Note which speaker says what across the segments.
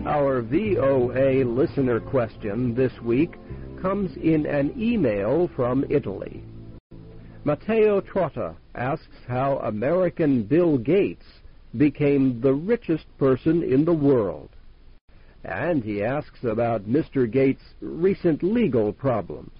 Speaker 1: Our VOA listener question this week comes in an email from Italy. Matteo Trotta asks how American Bill Gates became the richest person in the world. And he asks about Mr. Gates' recent legal problems.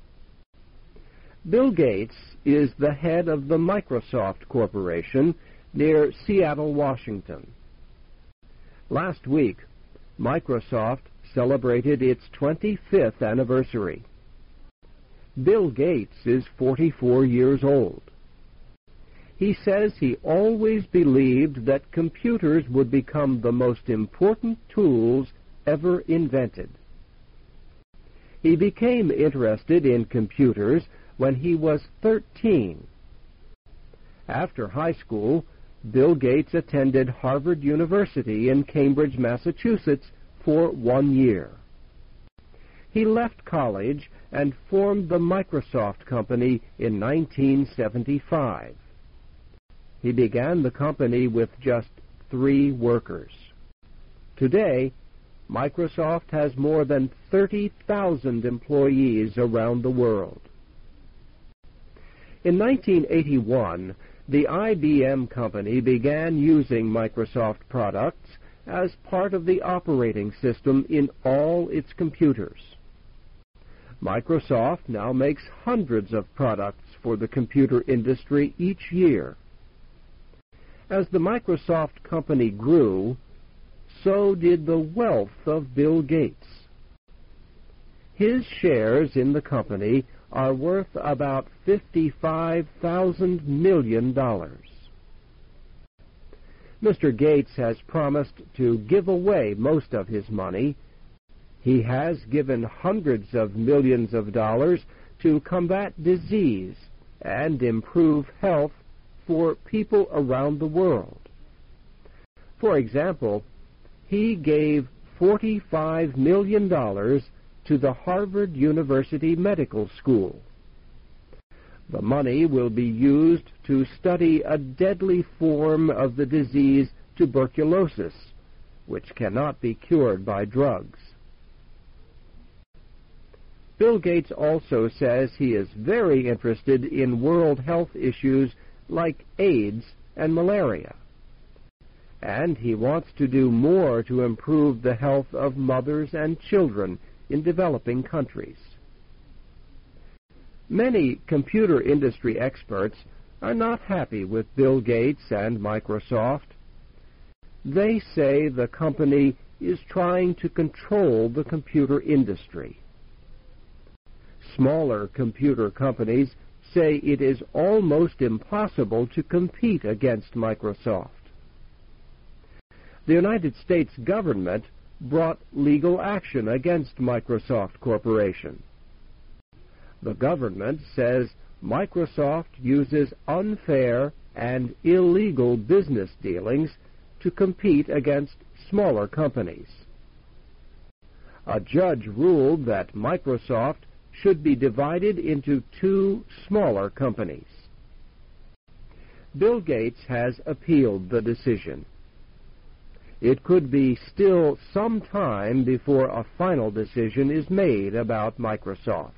Speaker 1: Bill Gates is the head of the Microsoft Corporation near Seattle, Washington. Last week, Microsoft celebrated its 25th anniversary. Bill Gates is 44 years old. He says he always believed that computers would become the most important tools ever invented. He became interested in computers when he was 13. After high school, Bill Gates attended Harvard University in Cambridge, Massachusetts for 1 year. He left college and formed the Microsoft Company in 1975. He began the company with just 3 workers. Today, Microsoft has more than 30,000 employees around the world. In 1981, the IBM company began using Microsoft products as part of the operating system in all its computers. Microsoft now makes hundreds of products for the computer industry each year. As the Microsoft company grew, so did the wealth of Bill Gates. His shares in the company are worth about $55,000 million. Mr. Gates has promised to give away most of his money. He has given hundreds of millions of dollars to combat disease and improve health for people around the world. For example, he gave $45 million to the Harvard University Medical School. The money will be used to study a deadly form of the disease tuberculosis, which cannot be cured by drugs. Bill Gates also says he is very interested in world health issues like AIDS and malaria. And he wants to do more to improve the health of mothers and children in developing countries. Many computer industry experts are not happy with Bill Gates and Microsoft. They say the company is trying to control the computer industry. Smaller computer companies say it is almost impossible to compete against Microsoft. The United States government brought legal action against Microsoft Corporation. The government says Microsoft uses unfair and illegal business dealings to compete against smaller companies. A judge ruled that Microsoft should be divided into 2 smaller companies. Bill Gates has appealed the decision. It could be still some time before a final decision is made about Microsoft.